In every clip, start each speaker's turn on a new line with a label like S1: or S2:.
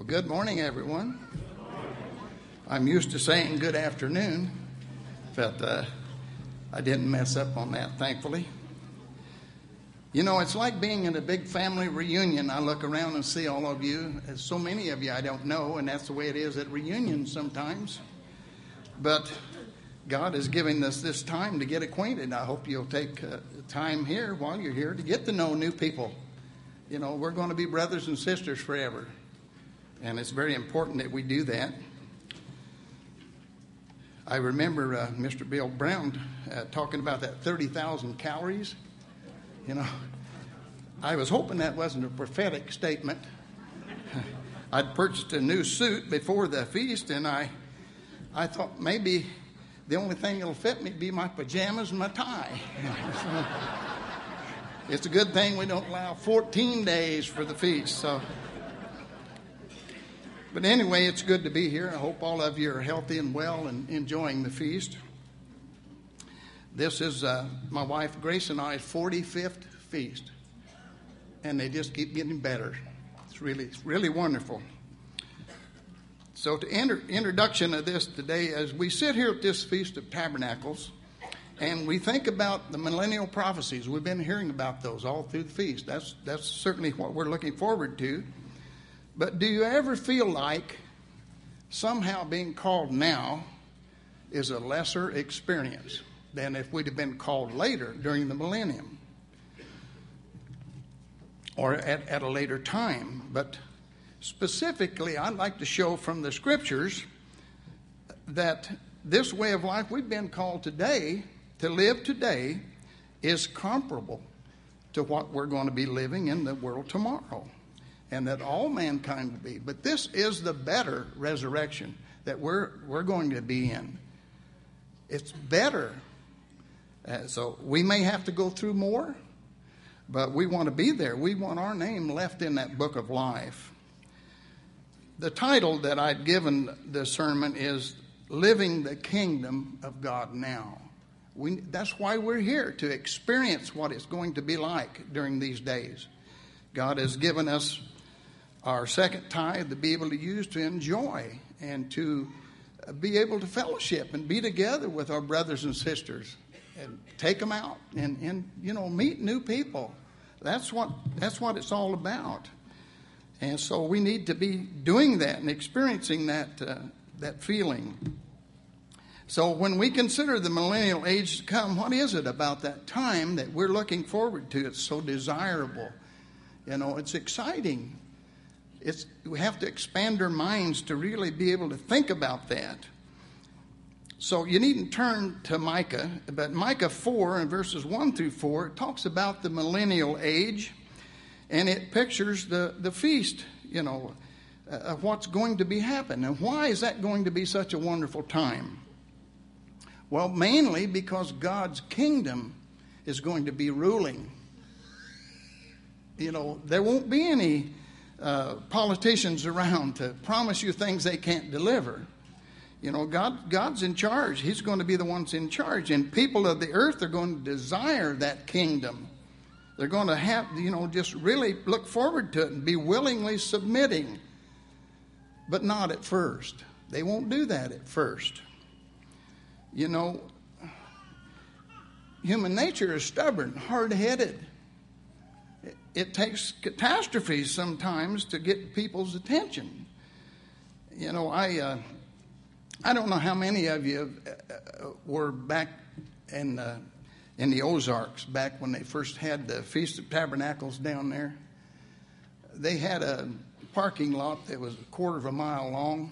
S1: Well, good morning, everyone. I'm used to saying good afternoon, but I didn't mess up on that, thankfully. You know, it's like being in a big family reunion. I look around and see all of you. There's so many of you I don't know, and that's the way it is at reunions sometimes. But God is giving us this time to get acquainted. I hope you'll take time here while you're here to get to know new people. You know, we're going to be brothers and sisters forever. And it's very important that we do that. I remember Mr. Bill Brown talking about that 30,000 calories. You know, I was hoping that wasn't a prophetic statement. I'd purchased a new suit before the feast, and I thought maybe the only thing that'll fit me be my pajamas and my tie. So, it's a good thing we don't allow 14 days for the feast. But anyway, it's good to be here. I hope all of you are healthy and well and enjoying the feast. This is my wife Grace and I's 45th feast, and they just keep getting better. It's really wonderful. So to introduction of this today, as we sit here at this Feast of Tabernacles, and we think about the millennial prophecies, we've been hearing about those all through the feast. That's certainly what we're looking forward to. But do you ever feel like somehow being called now is a lesser experience than if we'd have been called later during the millennium or at a later time? But specifically, I'd like to show from the scriptures that this way of life we've been called today to live today is comparable to what we're going to be living in the world tomorrow, and that all mankind will be. But this is the better resurrection that we're going to be in. It's better. So we may have to go through more, but we want to be there. We want our name left in that book of life. The title that I'd given the sermon is Living the Kingdom of God Now. That's why we're here, to experience what it's going to be like during these days. God has given us our second tithe to be able to use to enjoy and to be able to fellowship and be together with our brothers and sisters and take them out and you know, meet new people. That's what it's all about. And so we need to be doing that and experiencing that feeling. So when we consider the millennial age to come, what is it about that time that we're looking forward to? It's so desirable. You know, it's exciting. We have to expand our minds to really be able to think about that. So you needn't turn to Micah, but Micah 4 and verses 1 through 4 talks about the millennial age, and it pictures the feast, you know, of what's going to be happening. And why is that going to be such a wonderful time? Well, mainly because God's kingdom is going to be ruling. You know, there won't be any politicians around to promise you things they can't deliver. You know, God's in charge. He's going to be the ones in charge. And people of the earth are going to desire that kingdom. They're going to have, you know, just really look forward to it and be willingly submitting. But not at first. They won't do that at first. You know, human nature is stubborn, hard-headed. It takes catastrophes sometimes to get people's attention. You know, I don't know how many of you were back in the Ozarks, back when they first had the Feast of Tabernacles down there. They had a parking lot that was a quarter of a mile long.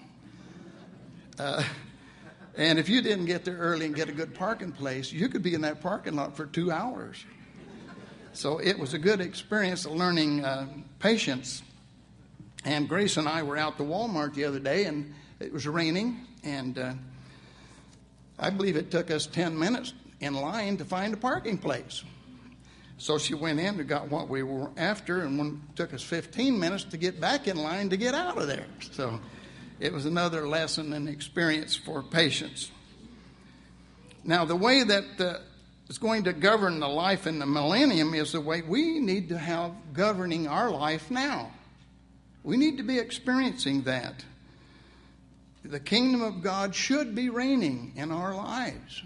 S1: And if you didn't get there early and get a good parking place, you could be in that parking lot for 2 hours. So it was a good experience of learning patience. And Grace and I were out to Walmart the other day, and it was raining, and I believe it took us 10 minutes in line to find a parking place. So she went in and got what we were after, and it took us 15 minutes to get back in line to get out of there. So it was another lesson and experience for patience. Now, the way that is going to govern the life in the millennium is the way we need to have governing our life now. We need to be experiencing that. The kingdom of God should be reigning in our lives.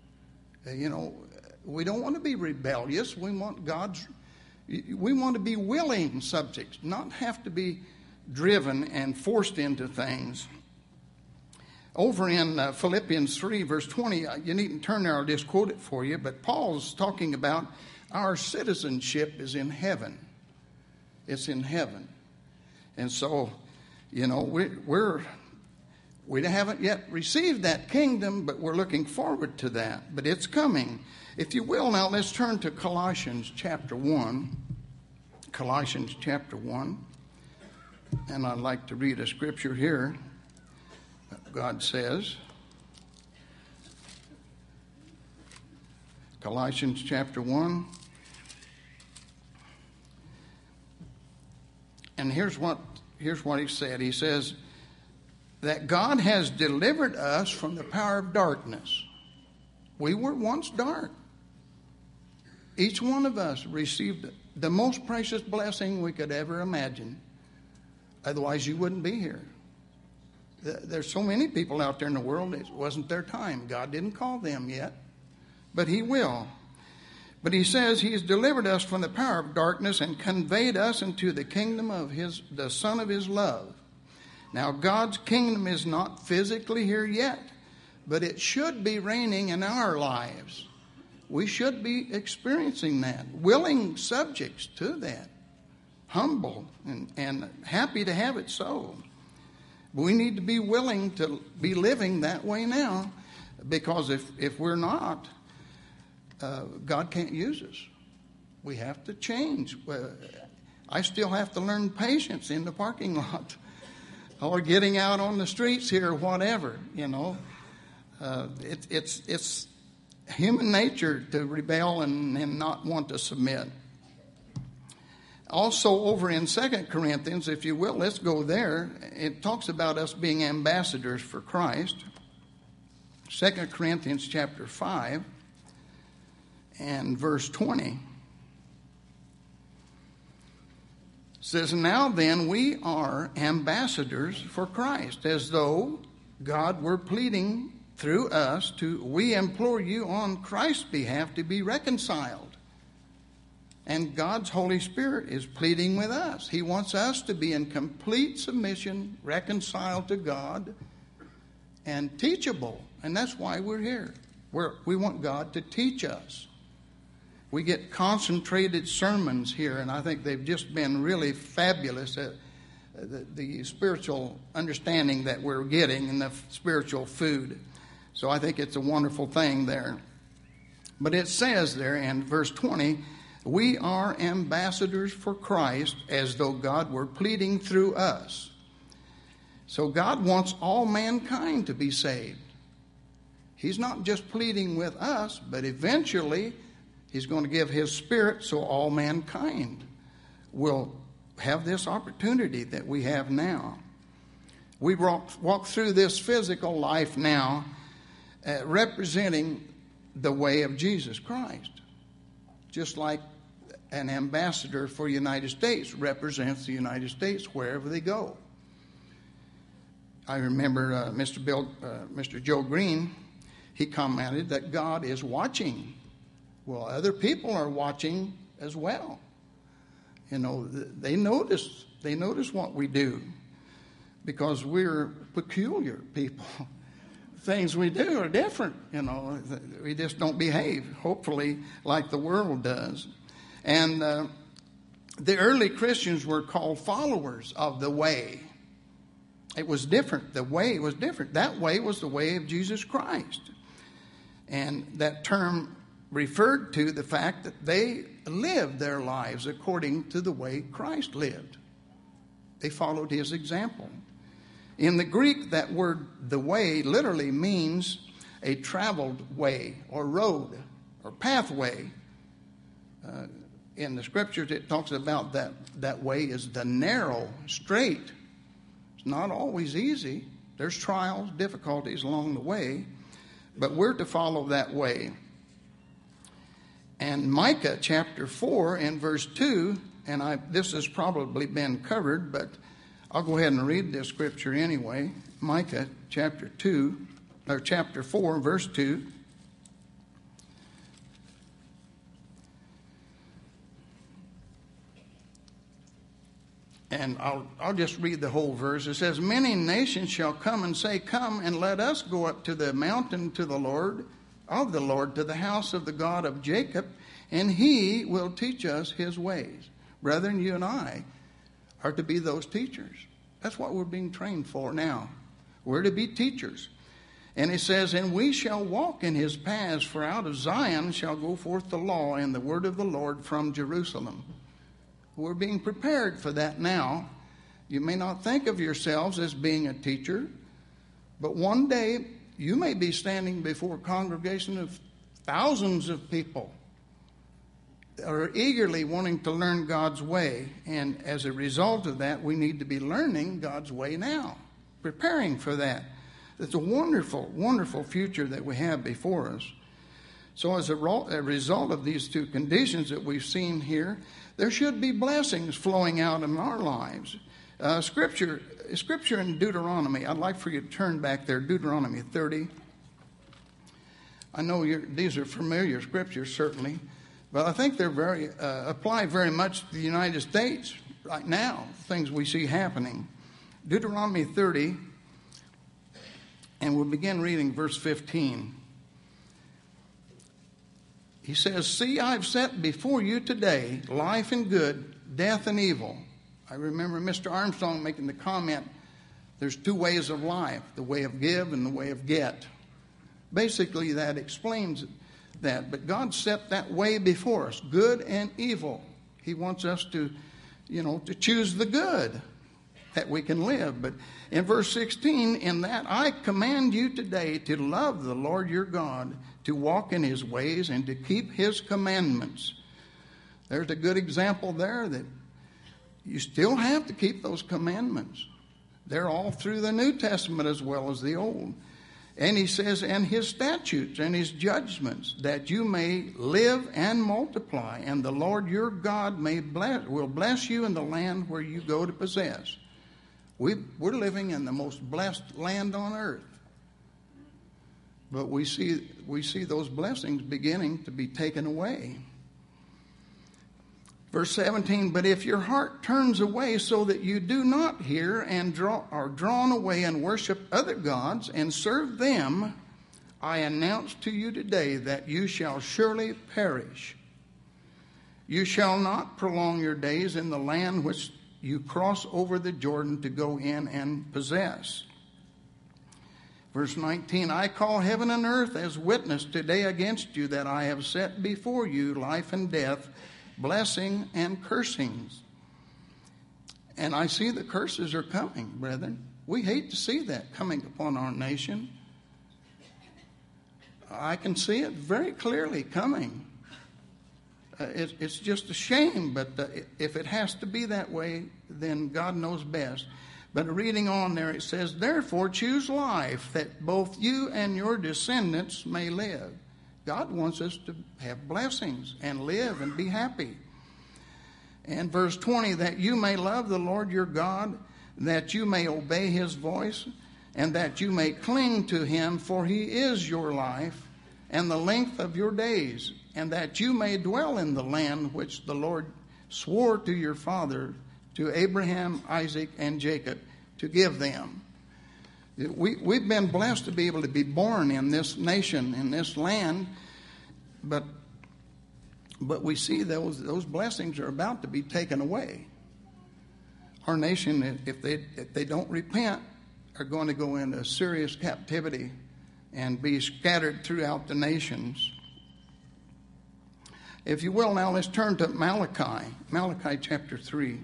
S1: We don't want to be rebellious. We want to be willing subjects, not have to be driven and forced into things. Over in Philippians 3, verse 20, you needn't turn there, I'll just quote it for you, but Paul's talking about our citizenship is in heaven. It's in heaven. And so, we haven't yet received that kingdom, but we're looking forward to that. But it's coming. If you will, now let's turn to Colossians chapter 1. Colossians chapter 1. And I'd like to read a scripture here. God says, Colossians chapter 1. And here's what he said. He says that God has delivered us from the power of darkness. We were once dark. Each one of us received the most precious blessing we could ever imagine. Otherwise, you wouldn't be here. There's so many people out there in the world, it wasn't their time. God didn't call them yet, but He will. But He says He's delivered us from the power of darkness and conveyed us into the kingdom of the Son of His love. Now, God's kingdom is not physically here yet, but it should be reigning in our lives. We should be experiencing that, willing subjects to that, humble and happy to have it so. We need to be willing to be living that way now, because if we're not, God can't use us. We have to change. I still have to learn patience in the parking lot or getting out on the streets here, whatever, It's human nature to rebel and not want to submit. Also over in 2 Corinthians, if you will, let's go there. It talks about us being ambassadors for Christ. 2 Corinthians chapter 5 and verse 20 says, "Now then we are ambassadors for Christ, as though God were pleading through us we implore you on Christ's behalf to be reconciled." And God's Holy Spirit is pleading with us. He wants us to be in complete submission, reconciled to God, and teachable. And that's why we're here. We want God to teach us. We get concentrated sermons here, and I think they've just been really fabulous. The spiritual understanding that we're getting and the spiritual food. So I think it's a wonderful thing there. But it says there in verse 20, we are ambassadors for Christ, as though God were pleading through us. So God wants all mankind to be saved. He's not just pleading with us, but eventually He's going to give His Spirit so all mankind will have this opportunity that we have now. We walk through this physical life now representing the way of Jesus Christ. Just like an ambassador for the United States represents the United States wherever they go. I remember Mr. Joe Green, he commented that God is watching. Well, other people are watching as well. They notice what we do because we're peculiar people. Things we do are different, we just don't behave, hopefully, like the world does. And the early Christians were called followers of the way. It was different. The way was different. That way was the way of Jesus Christ. And that term referred to the fact that they lived their lives according to the way Christ lived. They followed His example. In the Greek, that word, the way, literally means a traveled way or road or pathway. In the Scriptures, it talks about that way is the narrow, straight. It's not always easy. There's trials, difficulties along the way, but we're to follow that way. And Micah chapter 4 and verse 2, and this has probably been covered, but I'll go ahead and read this scripture anyway. Micah chapter 4, verse 2. And I'll just read the whole verse. It says, "Many nations shall come and say, Come and let us go up to the mountain to the Lord, to the house of the God of Jacob, and he will teach us his ways." Brethren, you and I are to be those teachers. That's what we're being trained for now. We're to be teachers. And it says, "And we shall walk in his paths, for out of Zion shall go forth the law and the word of the Lord from Jerusalem." We're being prepared for that now. You may not think of yourselves as being a teacher, but one day you may be standing before a congregation of thousands of people that are eagerly wanting to learn God's way. And as a result of that, we need to be learning God's way now, preparing for that. It's a wonderful, wonderful future that we have before us. So as a result of these two conditions that we've seen here, there should be blessings flowing out in our lives. Scripture in Deuteronomy, I'd like for you to turn back there, Deuteronomy 30. I know these are familiar scriptures, certainly, but I think they're apply very much to the United States right now, things we see happening. Deuteronomy 30, and we'll begin reading verse 15. He says, "See, I've set before you today life and good, death and evil." I remember Mr. Armstrong making the comment, there's two ways of life, the way of give and the way of get. Basically, that explains that. But God set that way before us, good and evil. He wants us to choose the good that we can live. But in verse 16, "In that I command you today to love the Lord your God, to walk in his ways and to keep his commandments." There's a good example there that you still have to keep those commandments. They're all through the New Testament as well as the Old. And he says, "And his statutes and his judgments, that you may live and multiply, and the Lord your God will bless you in the land where you go to possess." We're living in the most blessed land on earth. But we see those blessings beginning to be taken away. Verse 17, "But if your heart turns away so that you do not hear and are drawn away and worship other gods and serve them, I announce to you today that you shall surely perish. You shall not prolong your days in the land which you cross over the Jordan to go in and possess." Verse 19, "I call heaven and earth as witness today against you that I have set before you life and death, blessing and cursings." And I see the curses are coming, brethren. We hate to see that coming upon our nation. I can see it very clearly coming. It's just a shame, but if it has to be that way, then God knows best. But reading on there, it says, "Therefore choose life, that both you and your descendants may live." God wants us to have blessings and live and be happy. And verse 20, "That you may love the Lord your God, that you may obey his voice, and that you may cling to him, for he is your life and the length of your days, and that you may dwell in the land which the Lord swore to your father, to Abraham, Isaac, and Jacob, to give them." We've been blessed to be able to be born in this nation, in this land, but we see those blessings are about to be taken away. Our nation, if they don't repent, are going to go into serious captivity and be scattered throughout the nations. If you will, now let's turn to Malachi chapter 3.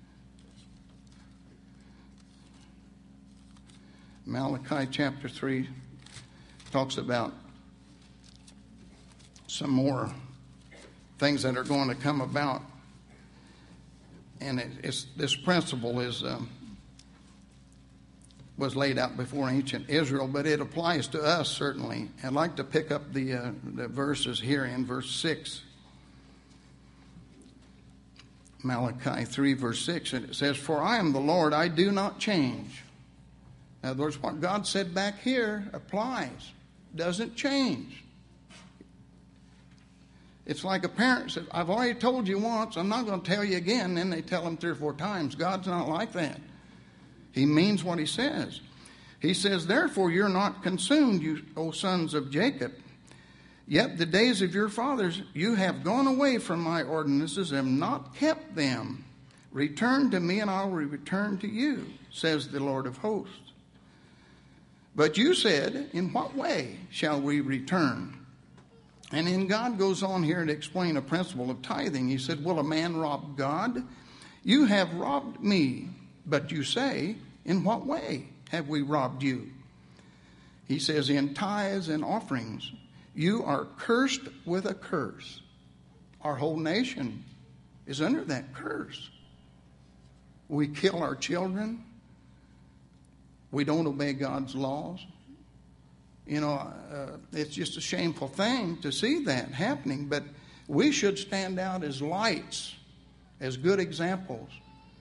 S1: Malachi chapter 3 talks about some more things that are going to come about. And this principle was laid out before ancient Israel, but it applies to us certainly. I'd like to pick up the verses here in verse 6. Malachi 3, verse 6, and it says, "For I am the Lord, I do not change." In other words, what God said back here applies, doesn't change. It's like a parent says, "I've already told you once, I'm not going to tell you again." Then they tell them 3 or 4 times. God's not like that. He means what he says. He says, "Therefore you're not consumed, you O sons of Jacob. Yet the days of your fathers, you have gone away from my ordinances and have not kept them. Return to me and I will return to you, says the Lord of hosts. But you said, in what way shall we return?" And then God goes on here to explain a principle of tithing. He said, "Will a man rob God? You have robbed me. But you say, in what way have we robbed you?" He says, "In tithes and offerings. You are cursed with a curse." Our whole nation is under that curse. We kill our children. We don't obey God's laws. It's just a shameful thing to see that happening. But we should stand out as lights, as good examples.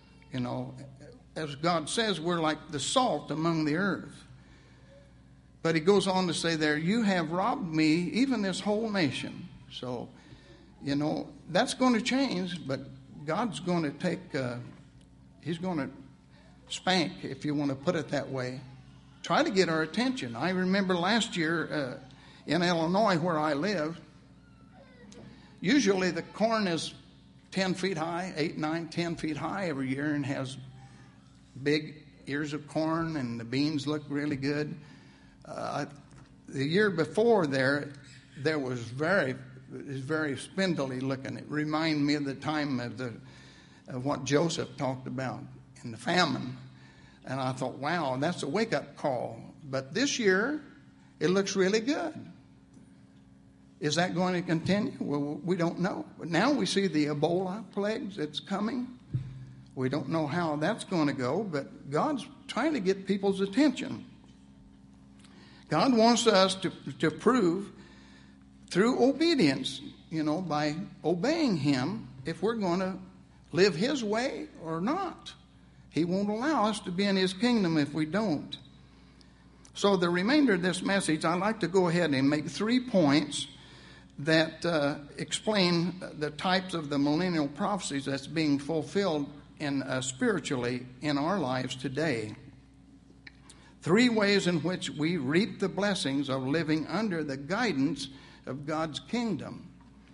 S1: As God says, we're like the salt among the earth. But he goes on to say there, "You have robbed me, even this whole nation." So, that's going to change, but God's going to he's going to spank, if you want to put it that way. Try to get our attention. I remember last year in Illinois where I live, usually the corn is 10 feet high, 8, 9, 10 feet high every year, and has big ears of corn, and the beans look really good. The year before there was very spindly looking. It reminded me of the time of what Joseph talked about in the famine. And I thought, wow, that's a wake-up call. But this year, it looks really good. Is that going to continue? Well, we don't know. But now we see the Ebola plagues that's coming. We don't know how that's going to go, but God's trying to get people's attention. God wants us to prove through obedience, by obeying him, if we're going to live his way or not. He won't allow us to be in his kingdom if we don't. So the remainder of this message, I'd like to go ahead and make 3 points that explain the types of the millennial prophecies that's being fulfilled spiritually in our lives today. 3 ways in which we reap the blessings of living under the guidance of God's kingdom.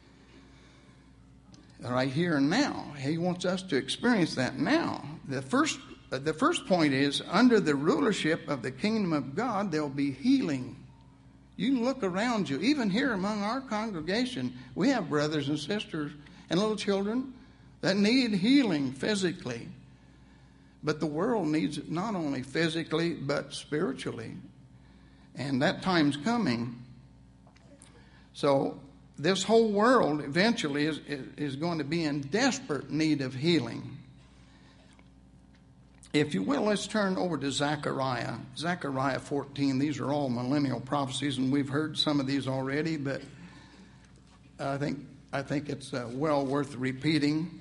S1: Right here and now. He wants us to experience that now. The first point is, under the rulership of the kingdom of God, there'll be healing. You can look around you. Even here among our congregation, we have brothers and sisters and little children that need healing physically. But the world needs it not only physically, but spiritually. And that time's coming. So this whole world eventually is going to be in desperate need of healing. If you will, let's turn over to Zechariah. Zechariah 14. These are all millennial prophecies, and we've heard some of these already, but I think it's well worth repeating.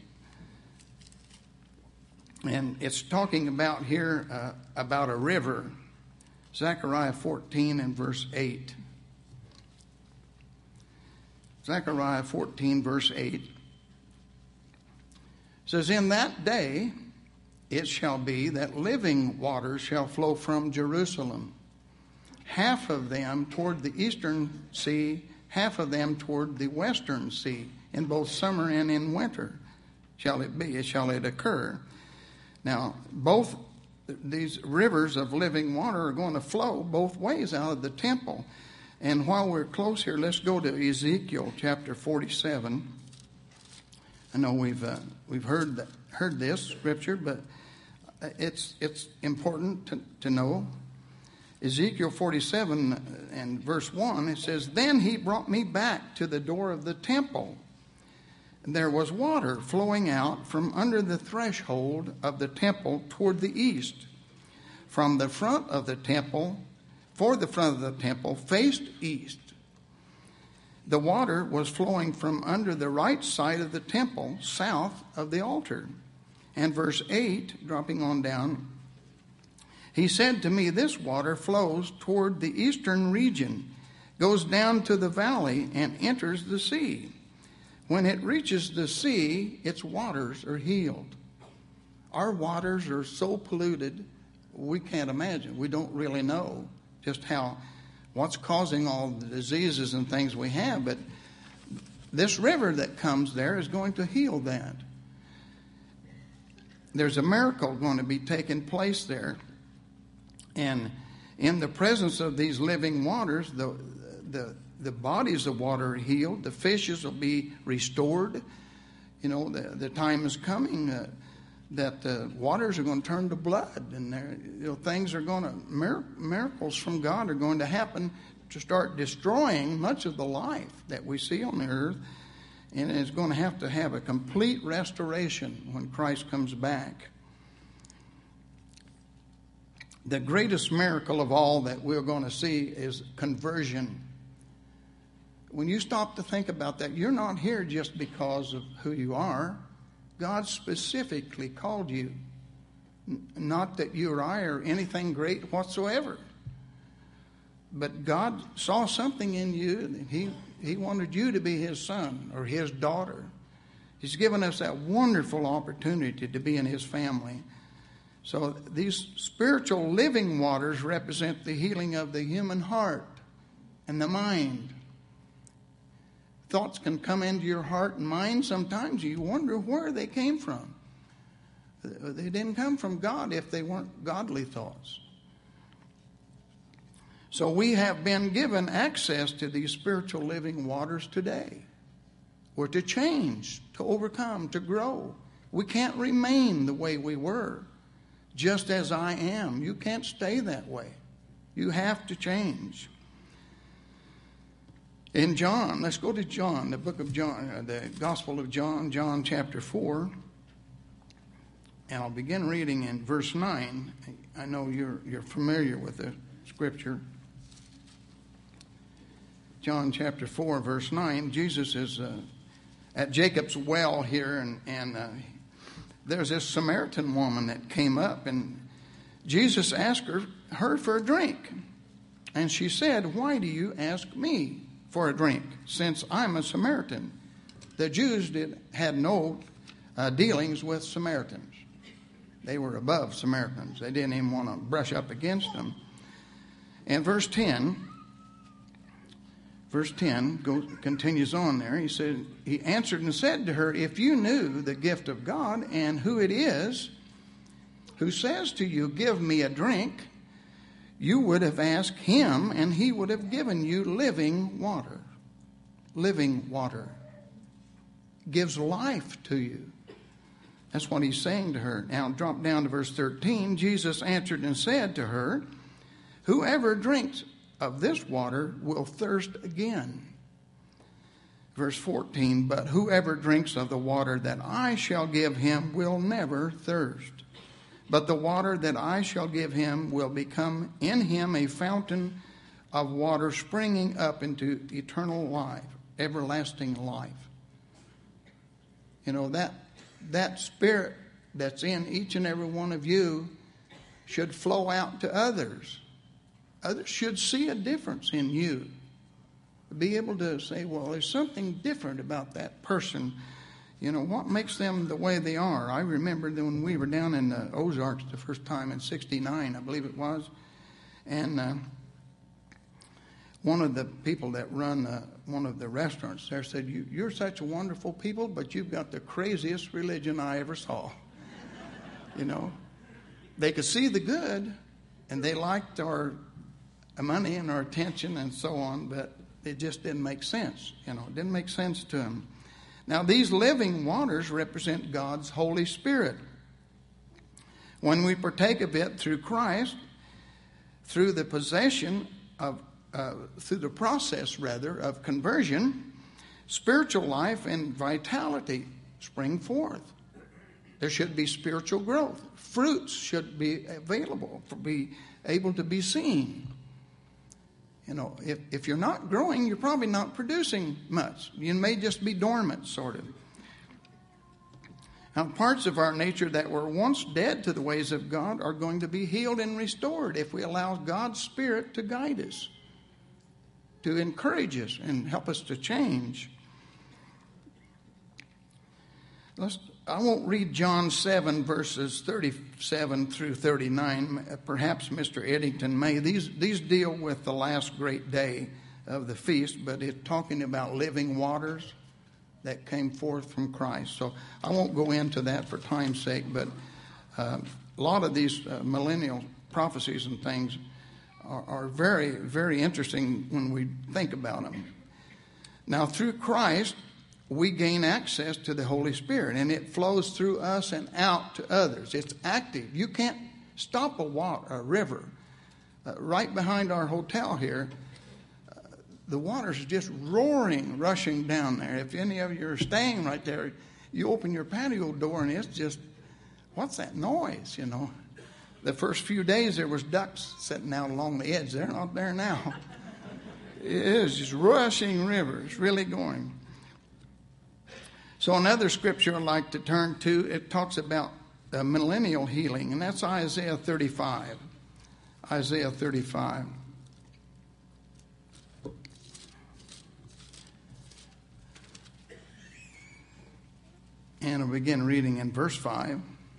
S1: And it's talking about here about a river. Zechariah 14 and verse 8. Zechariah 14 verse 8 says, "In that day it shall be that living waters shall flow from Jerusalem, half of them toward the eastern sea, half of them toward the western sea. In both summer and in winter shall it occur." Now, both these rivers of living water are going to flow both ways out of the temple. And while we're close here, let's go to Ezekiel chapter 47. I know we've heard this scripture, but it's important to know. Ezekiel 47 and verse 1, it says, "Then he brought me back to the door of the temple. And there was water flowing out from under the threshold of the temple toward the east. From the front of the temple, for the front of the temple faced east. The water was flowing from under the right side of the temple, south of the altar. And verse 8, dropping on down, he said to me, this water flows toward the eastern region, goes down to the valley, and enters the sea. When it reaches the sea, its waters are healed. Our waters are so polluted, we can't imagine. We don't really know just what's causing all the diseases and things we have. But this river that comes there is going to heal that. There's a miracle going to be taking place there. And in the presence of these living waters, the bodies of water are healed. The fishes will be restored. You know, the time is coming that the waters are going to turn to blood, and things are going to miracles from God are going to happen to start destroying much of the life that we see on the earth, and it's going to have a complete restoration when Christ comes back. The greatest miracle of all that we're going to see is conversion. When you stop to think about that, you're not here just because of who you are. God specifically called you. Not that you or I are anything great whatsoever. But God saw something in you, and He wanted you to be His son or His daughter. He's given us that wonderful opportunity to be in His family. So these spiritual living waters represent the healing of the human heart and the mind. Thoughts can come into your heart and mind. Sometimes you wonder where they came from. They didn't come from God if they weren't godly thoughts. So we have been given access to these spiritual living waters today. We're to change, to overcome, to grow. We can't remain the way we were. Just as I am. You can't stay that way. You have to change. In John, let's go to John, the book of John, the Gospel of John, John chapter 4. And I'll begin reading in verse 9. I know you're familiar with the scripture. John chapter 4, verse 9. Jesus is at Jacob's well here, and there's this Samaritan woman that came up, and Jesus asked her for a drink. And she said, "Why do you ask me for a drink, since I'm a Samaritan?" The Jews had no dealings with Samaritans. They were above Samaritans. They didn't even want to brush up against them. And verse 10 continues on there. He said, he answered and said to her, "If you knew the gift of God and who it is who says to you, 'Give me a drink,' you would have asked him, and he would have given you living water." Living water gives life to you. That's what he's saying to her. Now drop down to verse 13. Jesus answered and said to her, "Whoever drinks of this water will thirst again." Verse 14, "But whoever drinks of the water that I shall give him will never thirst. But the water that I shall give him will become in him a fountain of water springing up into eternal life, everlasting life." You know, that spirit that's in each and every one of you should flow out to others. Others should see a difference in you. Be able to say, well, there's something different about that person. You know, what makes them the way they are? I remember when we were down in the Ozarks the first time in 1969, I believe it was. And one of the people that run one of the restaurants there said, "You're such a wonderful people, but you've got the craziest religion I ever saw." You know, they could see the good, and they liked our money and our attention and so on, but it just didn't make sense. You know, it didn't make sense to them. Now, these living waters represent God's Holy Spirit. When we partake of it through Christ, through the process of conversion, spiritual life and vitality spring forth. There should be spiritual growth. Fruits should be available, be able to be seen. You know, if you're not growing, you're probably not producing much. You may just be dormant, sort of. Now, parts of our nature that were once dead to the ways of God are going to be healed and restored if we allow God's Spirit to guide us, to encourage us and help us to change. I won't read John 7, verses 37 through 39. Perhaps Mr. Eddington may. These deal with the last great day of the feast, but it's talking about living waters that came forth from Christ. So I won't go into that for time's sake, but a lot of these millennial prophecies and things are very, very interesting when we think about them. Now, through Christ, we gain access to the Holy Spirit, and it flows through us and out to others. It's active. You can't stop a river. Right behind our hotel here, the water's just roaring, rushing down there. If any of you are staying right there, you open your patio door, and it's just, what's that noise, you know? The first few days, there was ducks sitting out along the edge. They're not there now. It is just rushing river. It's really going. So another scripture I'd like to turn to, it talks about millennial healing, and that's Isaiah 35. Isaiah 35. And I'll begin reading in verse 5.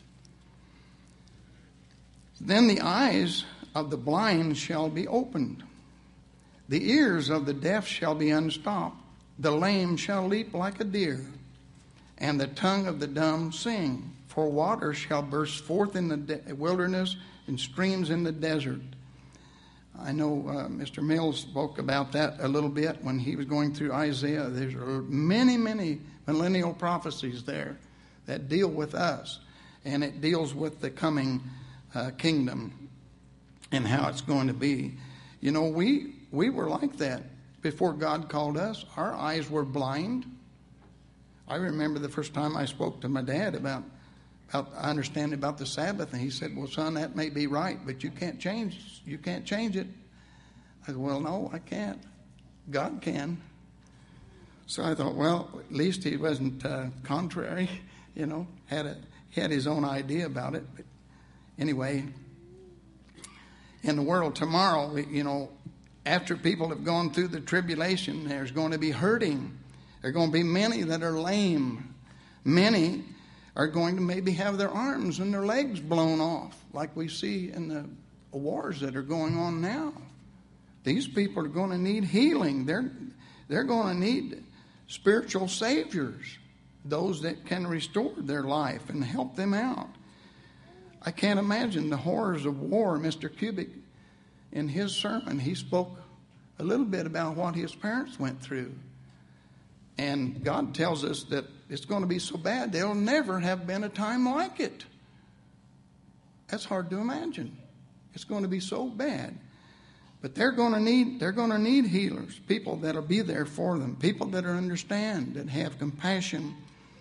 S1: Then the eyes of the blind shall be opened. The ears of the deaf shall be unstopped. The lame shall leap like a deer, and the tongue of the dumb sing. For waters shall burst forth in the wilderness and streams in the desert. I know Mr. Mills spoke about that a little bit when he was going through Isaiah. There's many, many millennial prophecies there that deal with us, and it deals with the coming kingdom and how it's going to be. You know, we were like that before God called us. Our eyes were blind. I remember the first time I spoke to my dad about understanding about the Sabbath, and he said, "Well, son, that may be right, but you can't change it." I said, "Well, no, I can't. God can." So I thought, well, at least he wasn't contrary, you know, had his own idea about it. But anyway, in the world tomorrow, you know, after people have gone through the tribulation, there's going to be hurting. There are going to be many that are lame. Many are going to maybe have their arms and their legs blown off, like we see in the wars that are going on now. These people are going to need healing. They're going to need spiritual saviors, those that can restore their life and help them out. I can't imagine the horrors of war. Mr. Kubik, in his sermon, he spoke a little bit about what his parents went through. And God tells us that it's going to be so bad, there'll never have been a time like it. That's hard to imagine. It's going to be so bad. But they're going to need healers, people that'll be there for them, people that understand, that have compassion.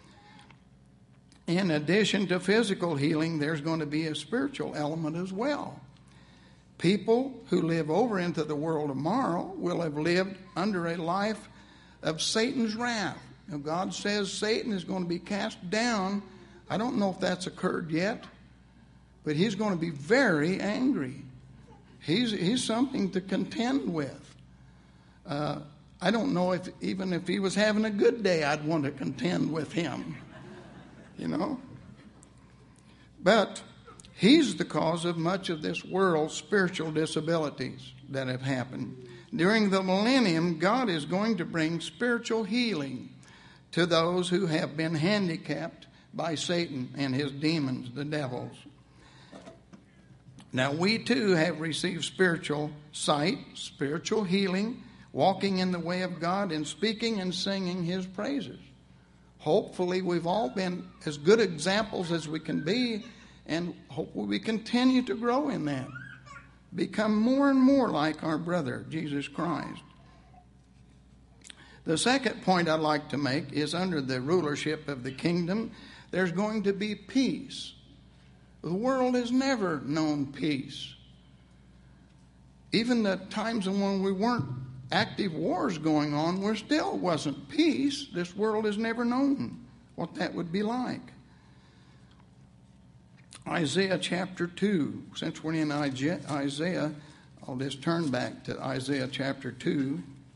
S1: In addition to physical healing, there's going to be a spiritual element as well. People who live over into the world tomorrow will have lived under a life of Satan's wrath. Now, God says Satan is going to be cast down. I don't know if that's occurred yet, but he's going to be very angry. He's something to contend with. I don't know if even if he was having a good day, I'd want to contend with him, you know. But he's the cause of much of this world's spiritual disabilities that have happened. During the millennium, God is going to bring spiritual healing to those who have been handicapped by Satan and his demons, the devils. Now, we too have received spiritual sight, spiritual healing, walking in the way of God and speaking and singing his praises. Hopefully, we've all been as good examples as we can be, and hopefully we continue to grow in that. Become more and more like our brother, Jesus Christ. The second point I'd like to make is under the rulership of the kingdom, there's going to be peace. The world has never known peace. even the times when we weren't active wars going on, there still wasn't peace. This world has never known what that would be like. Isaiah chapter 2. Since we're in Isaiah, I'll just turn back to Isaiah chapter 2.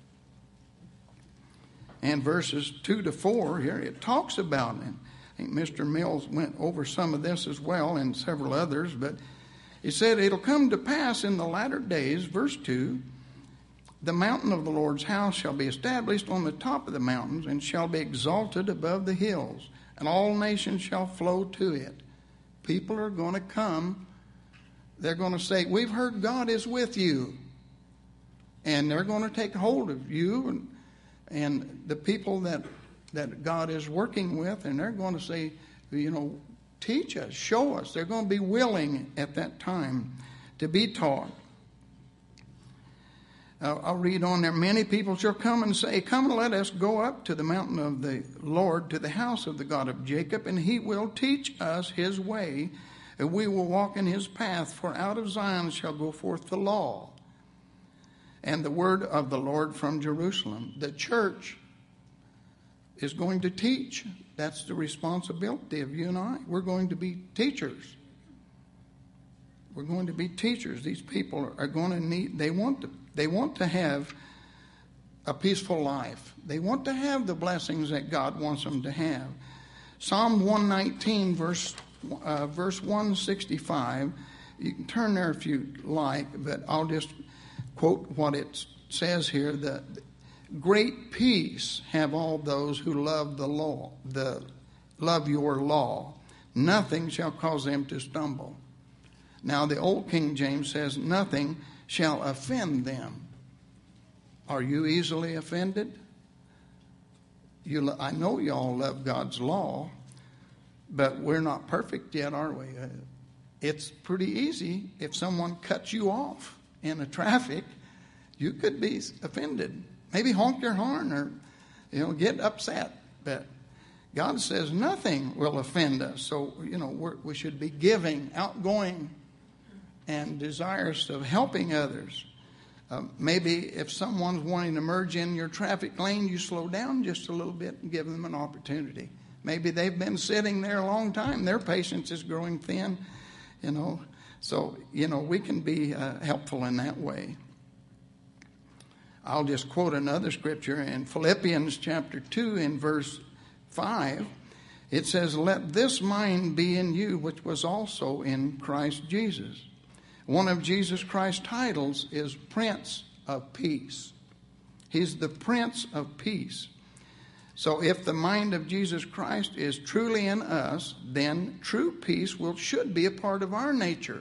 S1: And verses 2 to 4 here, it talks about it. I think Mr. Mills went over some of this as well and several others, but he said, it'll come to pass in the latter days, verse 2, the mountain of the Lord's house shall be established on the top of the mountains and shall be exalted above the hills, and all nations shall flow to it. People are going to come. They're going to say, we've heard God is with you. And they're going to take hold of you and the people that God is working with, and they're going to say, teach us, show us. They're going to be willing at that time to be taught. I'll read on there. Many people shall come and say, come and let us go up to the mountain of the Lord, to the house of the God of Jacob, and he will teach us his way, and we will walk in his path. For out of Zion shall go forth the law and the word of the Lord from Jerusalem. The church is going to teach. That's the responsibility of you and I. We're going to be teachers. We're going to be teachers. These people are going to need, they want to have a peaceful life. They want to have the blessings that God wants them to have. Psalm 119, verse 165. You can turn there if you like, but I'll just quote what it says here. The great peace have all those who love the law, love your law. Nothing shall cause them to stumble. Now the old King James says, nothing shall offend them. Are you easily offended? I know y'all love God's law, but we're not perfect yet, are we? It's pretty easy. If someone cuts you off in a traffic, you could be offended. Maybe honk your horn or, get upset. But God says nothing will offend us. So, we should be giving, outgoing, and desirous of helping others. Maybe if someone's wanting to merge in your traffic lane, you slow down just a little bit and give them an opportunity. Maybe they've been sitting there a long time. Their patience is growing thin, So, we can be helpful in that way. I'll just quote another scripture in Philippians chapter 2 in verse 5. It says, let this mind be in you, which was also in Christ Jesus. One of Jesus Christ's titles is Prince of Peace. He's the Prince of Peace. So if the mind of Jesus Christ is truly in us, then true peace should be a part of our nature.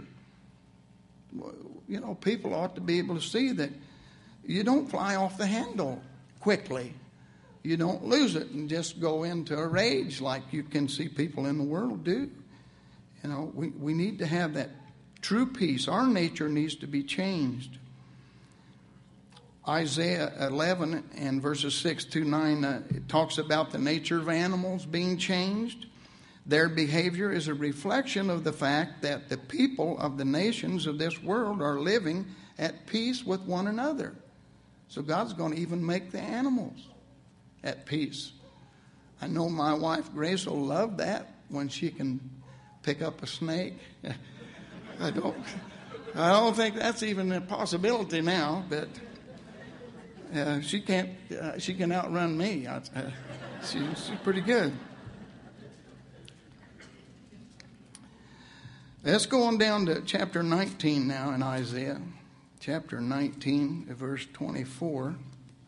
S1: People ought to be able to see that you don't fly off the handle quickly. You don't lose it and just go into a rage like you can see people in the world do. We need to have that true peace. Our nature needs to be changed. Isaiah 11 and verses 6 to 9, it talks about the nature of animals being changed. Their behavior is a reflection of the fact that the people of the nations of this world are living at peace with one another. So God's going to even make the animals at peace. I know my wife Grace will love that when she can pick up a snake. I don't think that's even a possibility now, but she can outrun me. She's pretty good. Let's go on down to chapter 19 now in Isaiah. Chapter 19, verse 24.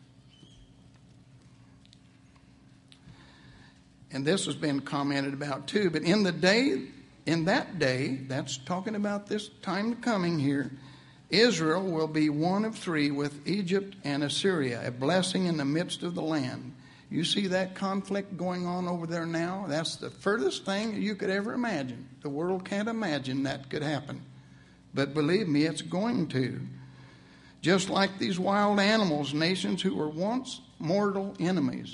S1: And this has been commented about too. But in that day, that's talking about this time coming here, Israel will be one of three with Egypt and Assyria, a blessing in the midst of the land. You see that conflict going on over there now? That's the furthest thing you could ever imagine. The world can't imagine that could happen. But believe me, it's going to. Just like these wild animals, nations who were once mortal enemies,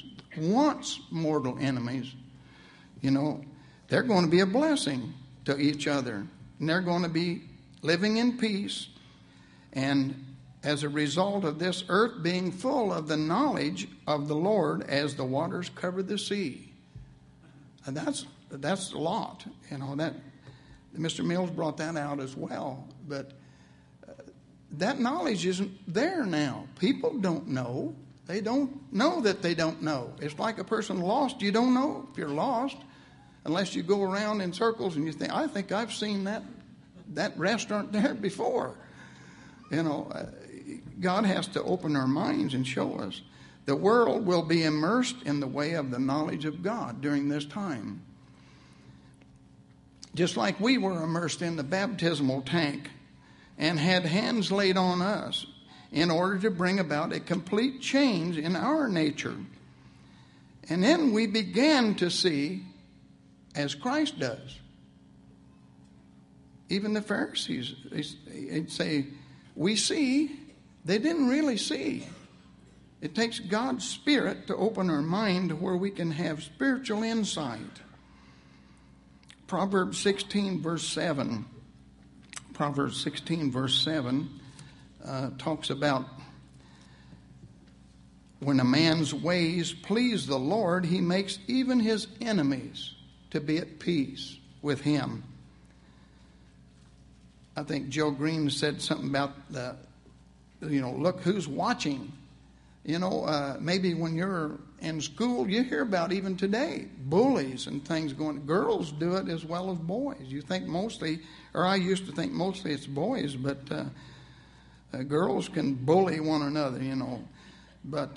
S1: they're going to be a blessing to each other. And they're going to be living in peace. And as a result of this earth being full of the knowledge of the Lord as the waters cover the sea. And that's a lot. That Mr. Mills brought that out as well. But that knowledge isn't there now. People don't know. They don't know that they don't know. It's like a person lost. You don't know if you're lost unless you go around in circles and you think, I think I've seen that restaurant there before. God has to open our minds and show us. The world will be immersed in the way of the knowledge of God during this time. Just like we were immersed in the baptismal tank and had hands laid on us in order to bring about a complete change in our nature. And then we began to see as Christ does. Even the Pharisees, they'd say, we see. They didn't really see. It takes God's Spirit to open our mind to where we can have spiritual insight. Proverbs 16 verse 7 talks about when a man's ways please the Lord, he makes even his enemies to be at peace with him. I think Joe Green said something about look who's watching. Maybe when you're in school, you hear about even today, bullies and things going. Girls do it as well as boys. You think mostly, or I used to think mostly it's boys, but girls can bully one another, But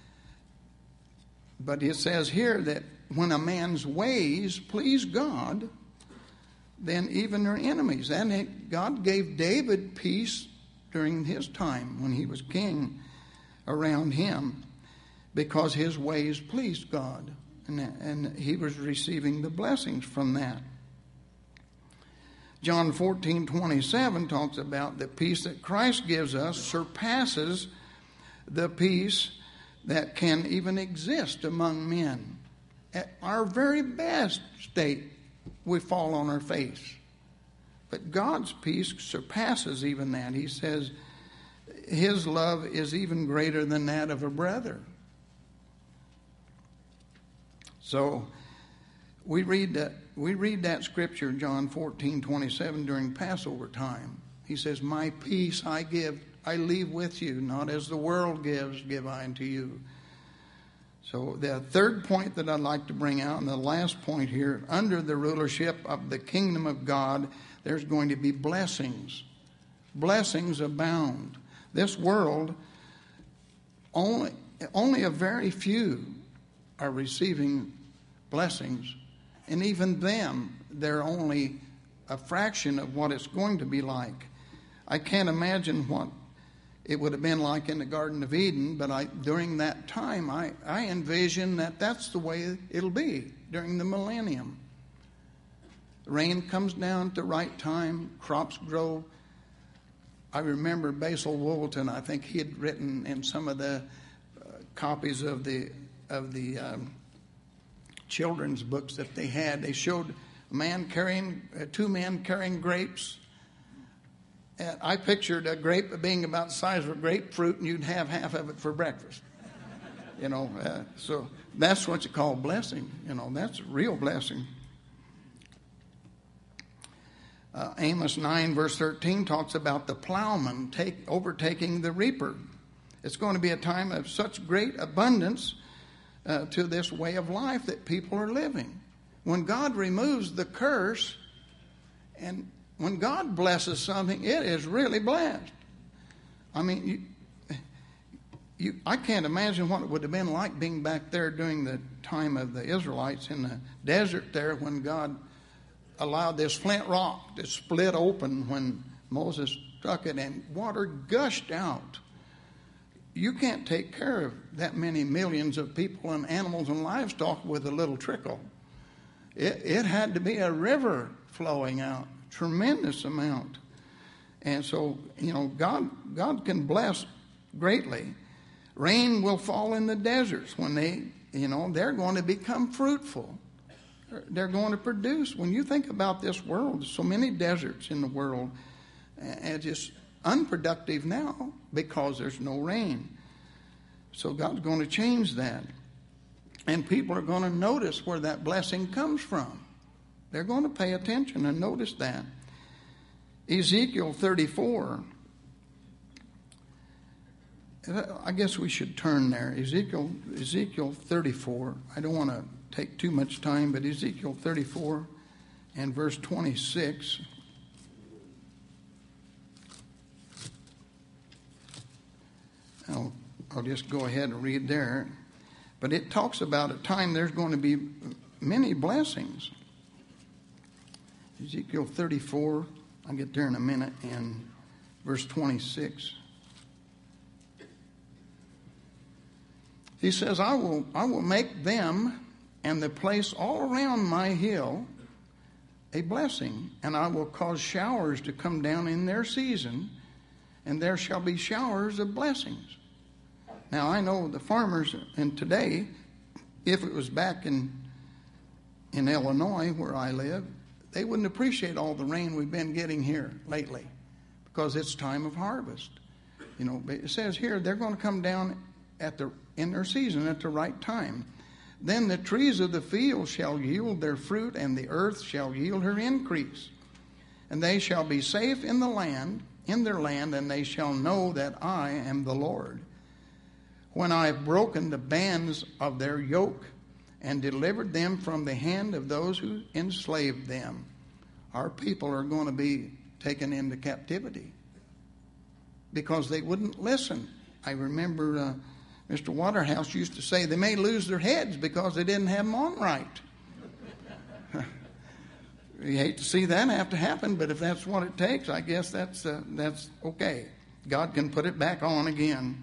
S1: it says here that when a man's ways please God, then even their enemies. And God gave David peace during his time when he was king around him because his ways pleased God. And he was receiving the blessings from that. John 14:27 talks about the peace that Christ gives us surpasses the peace that can even exist among men. At our very best state, we fall on our face. But God's peace surpasses even that. He says his love is even greater than that of a brother. So we read that scripture, John 14:27, during Passover time. He says, my peace I give, I leave with you, not as the world gives, give I unto you. So the third point that I'd like to bring out, and the last point here, under the rulership of the kingdom of God, there's going to be blessings. Blessings abound. This world, only a very few are receiving blessings. And even them, they're only a fraction of what it's going to be like. I can't imagine what it would have been like in the Garden of Eden, but during that time, I envision that that's the way it'll be during the millennium. Rain comes down at the right time, crops grow. I remember Basil Wolverton, I think he had written in some of the copies of the children's books that they had, they showed two men carrying grapes. And I pictured a grape being about the size of a grapefruit, and you'd have half of it for breakfast. So that's what you call blessing. That's a real blessing. Amos 9 verse 13 talks about the plowman overtaking the reaper. It's going to be a time of such great abundance to this way of life that people are living. When God removes the curse, and when God blesses something, it is really blessed. I mean, I can't imagine what it would have been like being back there during the time of the Israelites in the desert there when God allowed this flint rock to split open when Moses struck it and water gushed out. You can't take care of that many millions of people and animals and livestock with a little trickle. It had to be a river flowing out, tremendous amount. And so, God can bless greatly. Rain will fall in the deserts when they're going to become fruitful. They're going to produce. When you think about this world, so many deserts in the world, and just unproductive now because there's no rain. So God's going to change that. And people are going to notice where that blessing comes from. They're going to pay attention and notice that. Ezekiel 34. I guess we should turn there. Ezekiel 34. I don't want to take too much time, but Ezekiel 34 and verse 26. I'll just go ahead and read there. But it talks about a time there's going to be many blessings. Ezekiel 34, I'll get there in a minute, and verse 26. He says, I will make them and the place all around my hill a blessing, and I will cause showers to come down in their season, and there shall be showers of blessings. Now, I know the farmers, and today, if it was back in Illinois where I live, they wouldn't appreciate all the rain we've been getting here lately because it's time of harvest. You know, it says here they're going to come down in their season at the right time. Then the trees of the field shall yield their fruit, and the earth shall yield her increase. And they shall be safe in their land, and they shall know that I am the Lord. When I have broken the bands of their yoke and delivered them from the hand of those who enslaved them. Our people are going to be taken into captivity because they wouldn't listen. I remember Mr. Waterhouse used to say they may lose their heads because they didn't have them on right. You hate to see that have to happen, but if that's what it takes, I guess that's okay. God can put it back on again.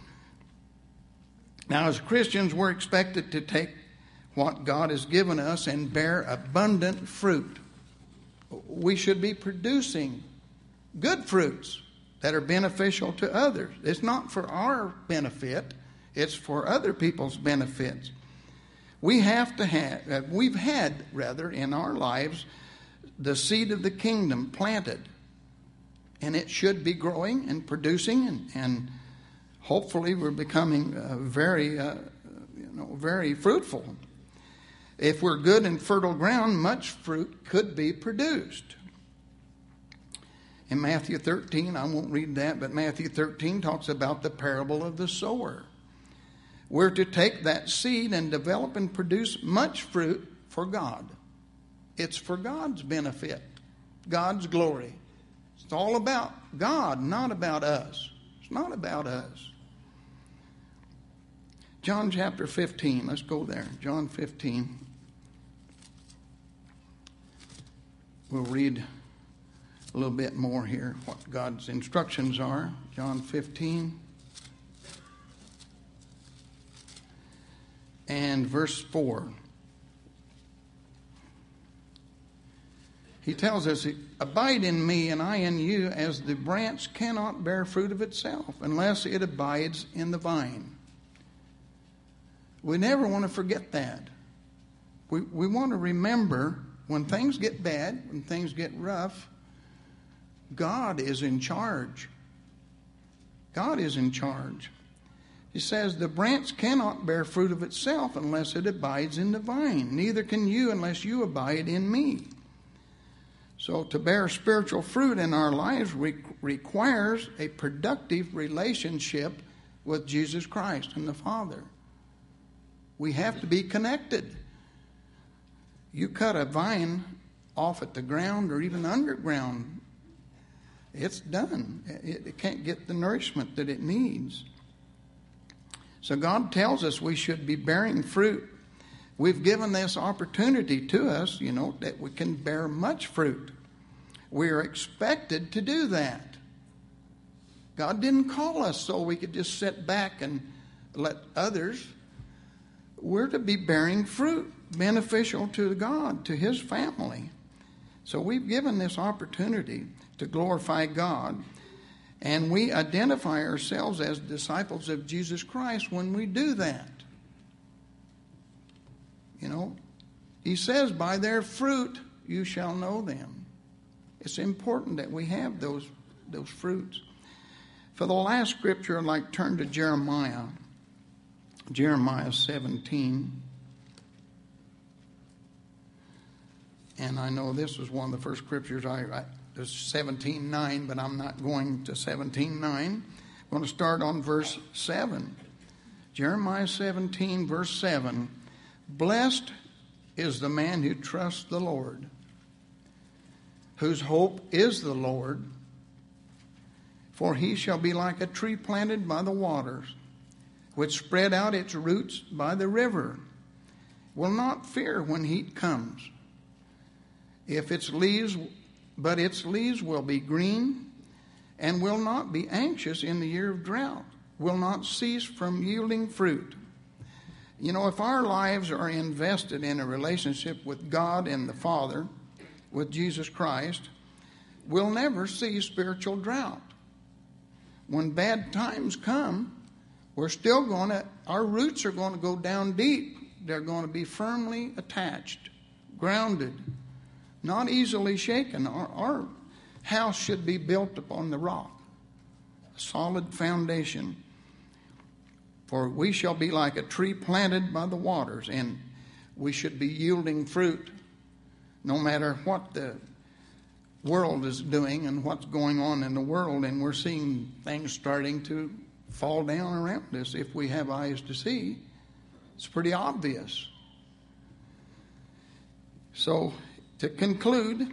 S1: Now, as Christians, we're expected to take what God has given us and bear abundant fruit. We should be producing good fruits that are beneficial to others. It's not for our benefit, it's for other people's benefits. We've had in our lives the seed of the kingdom planted, and it should be growing and producing, and hopefully we're becoming very fruitful. If we're good and fertile ground, much fruit could be produced. In Matthew 13, I won't read that, but Matthew 13 talks about the parable of the sower. We're to take that seed and develop and produce much fruit for God. It's for God's benefit, God's glory. It's all about God, not about us. It's not about us. John chapter 15, let's go there. John 15. We'll read a little bit more here, what God's instructions are. John 15 and verse 4. He tells us, abide in me and I in you, as the branch cannot bear fruit of itself unless it abides in the vine. We never want to forget that. We want to remember when things get bad, when things get rough, God is in charge. God is in charge. He says, the branch cannot bear fruit of itself unless it abides in the vine. Neither can you unless you abide in me. So to bear spiritual fruit in our lives requires a productive relationship with Jesus Christ and the Father. We have to be connected. You cut a vine off at the ground or even underground, it's done. It can't get the nourishment that it needs. So God tells us we should be bearing fruit. We've given this opportunity to us, that we can bear much fruit. We are expected to do that. God didn't call us so we could just sit back and let others. We're to be bearing fruit beneficial to God, to His family. So we've given this opportunity to glorify God. And we identify ourselves as disciples of Jesus Christ when we do that. He says, by their fruit you shall know them. It's important that we have those fruits. For the last scripture, I'd like to turn to Jeremiah 17. And I know this was one of the first scriptures there's 17:9, but I'm not going to 17:9. I'm going to start on verse 7. Jeremiah 17, verse 7. Blessed is the man who trusts the Lord, whose hope is the Lord. For he shall be like a tree planted by the waters, which spread out its roots by the river, will not fear when heat comes. But its leaves will be green, and will not be anxious in the year of drought, will not cease from yielding fruit. You know, if our lives are invested in a relationship with God and the Father, with Jesus Christ, we'll never see spiritual drought. When bad times come, our roots are going to go down deep. They're going to be firmly attached, grounded, not easily shaken. Our house should be built upon the rock, a solid foundation. For we shall be like a tree planted by the waters, and we should be yielding fruit no matter what the world is doing and what's going on in the world. And we're seeing things starting to fall down around us if we have eyes to see. It's pretty obvious. So, to conclude,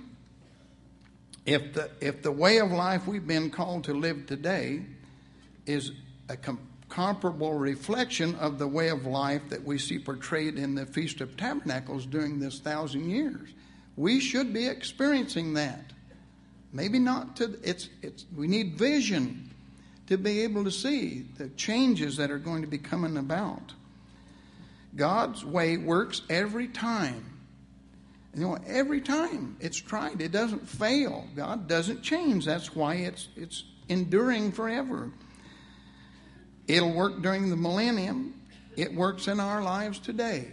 S1: if the way of life we've been called to live today is a comparable reflection of the way of life that we see portrayed in the Feast of Tabernacles during this 1,000 years, we should be experiencing that. Maybe not we need vision to be able to see the changes that are going to be coming about. God's way works every time. You know, every time it's tried, it doesn't fail. God doesn't change. That's why it's enduring forever. It'll work during the millennium. It works in our lives today.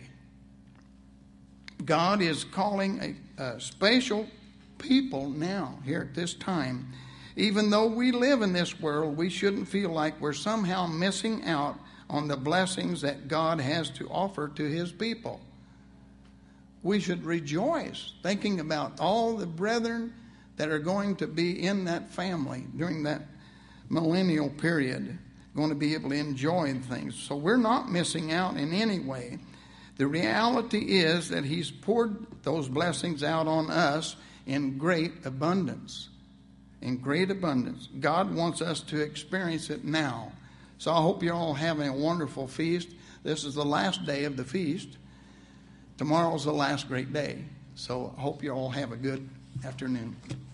S1: God is calling a special people now, here at this time. Even though we live in this world, we shouldn't feel like we're somehow missing out on the blessings that God has to offer to his people. We should rejoice thinking about all the brethren that are going to be in that family during that millennial period, going to be able to enjoy things. So we're not missing out in any way. The reality is that he's poured those blessings out on us in great abundance. In great abundance. God wants us to experience it now. So I hope you're all having a wonderful feast. This is the last day of the feast. Tomorrow's the last great day. So I hope you all have a good afternoon.